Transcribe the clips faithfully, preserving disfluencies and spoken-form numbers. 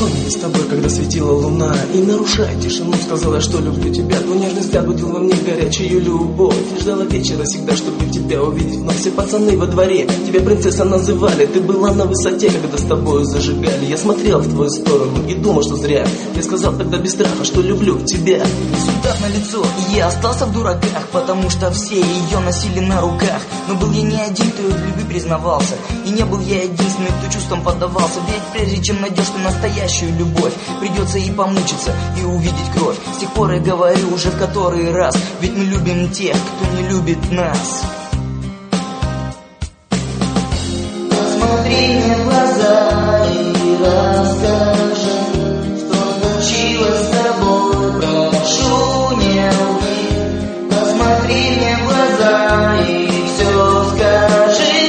Помню с тобой, когда светила луна, и, нарушая тишину, сказала, что люблю тебя. Твой нежный взгляд будил во мне горячую любовь. Ждала вечера всегда, чтобы тебя увидеть вновь. Все пацаны во дворе тебя принцесса называли. Ты была на высоте, когда с тобой зажигали. Я смотрел в твою сторону и думал, что зря. Я сказал тогда без страха, что люблю тебя. Результат на лицо, и я остался в дураках, потому что все ее носили на руках. Но был я не один, кто в любви признавался, и не был я единственный, кто чувством поддавался. Ведь прежде чем найдешь ты настоящую любовь, придется и помучиться, и увидеть кровь. С тех пор я говорю уже в который раз, ведь мы любим тех, кто не любит нас. Посмотри мне в глаза и расскажи, что случилось с тобой, прошу, не лги. Посмотри мне в глаза и все скажи.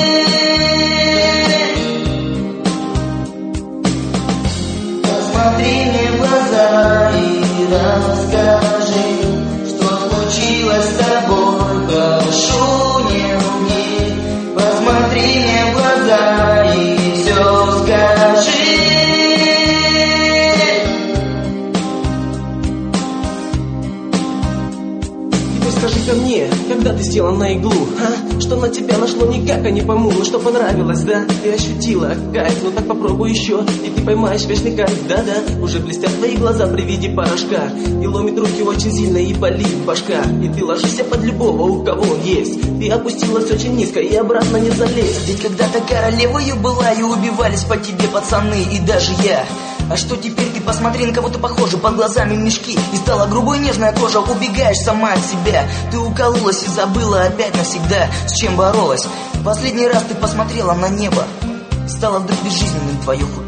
Посмотри мне в глаза и расскажи, что случилось с тобой, прошу, не лги. Посмотри мне в глаза и все скажи. Теперь скажи ко мне, когда ты села на иглу, а? Что на тебя нашло, никак я не пойму. Ну что понравилось, да? Ты ощутила кайф, ну так попробуй еще, и ты поймаешь вечный кайф. Да-да, уже блестят твои глаза при виде порошка, и ломит руки очень сильно, и болит башка. И ты ложишься под любого, у кого он есть. Ты опустилась очень низко и обратно не залезть. Ведь когда-то королевою была, и убивались по тебе пацаны, и даже я. А что теперь, ты посмотри, на кого ты похожа, под глазами мешки, и стала грубой нежная кожа, убегаешь сама от себя. Ты укололась и забыла опять навсегда, с чем боролась. Последний раз ты посмотрела на небо, стало вдруг безжизненным твое фото.